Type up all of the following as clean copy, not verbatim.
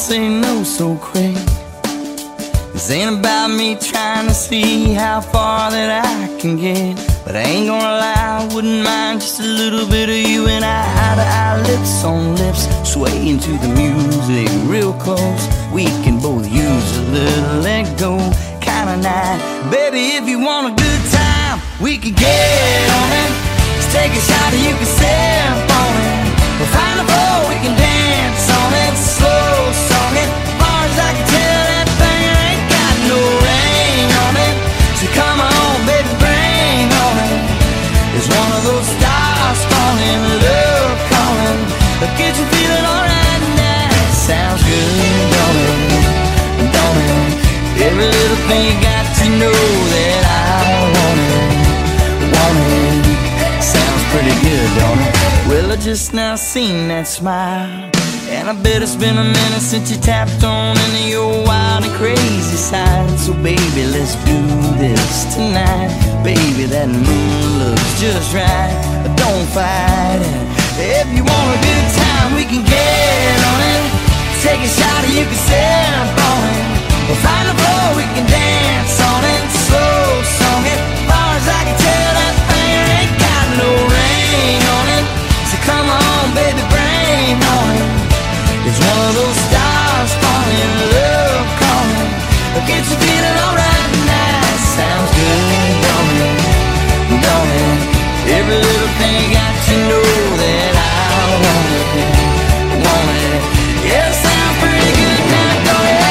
say no so quick. This ain't about me trying to see how far that I can get, but I ain't gonna lie, I wouldn't mind just a little bit of you and I, eye to eye, lips on lips, swaying to the music real close. We can both use a little let go kind of night. Baby, if you want a good time, we can get on it. Just take a shot and you can sip on it. We'll find a floor, we can dance on it. Slow song it, as far as I can tell, that thing ain't got no rain on it. So come on, baby, bring on it. It's one of those stars falling, love calling, but get you feeling alright now. Sounds good, don't it? Don't it? Every little thing you got to know that I want it. Sounds pretty good, don't it? Well, I just now seen that smile, and I bet it's been a minute since you tapped on into your wild and crazy side. So baby, let's do this tonight. Baby, that moon looks just right. Don't fight it. If you want a good time, we can get on it. Take a shot and you can sip on it. We'll find a floor, we can dance on it. Slow song it, as far as I can tell, that thing ain't got no rain on it. So come on, baby, bring on it. It's one of those stars falling, love calling, but get you feeling alright tonight. Sounds good, don't it? Don't it? Every little thing you got to know that I want it. Want it? Yeah, it sounds pretty good now, don't it?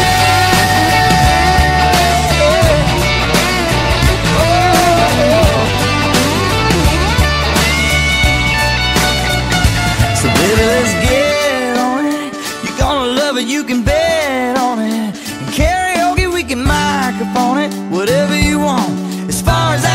So baby, let's get on it. You're gonna love it, you can bet on it. And karaoke, we can microphone it. Whatever you want, as far as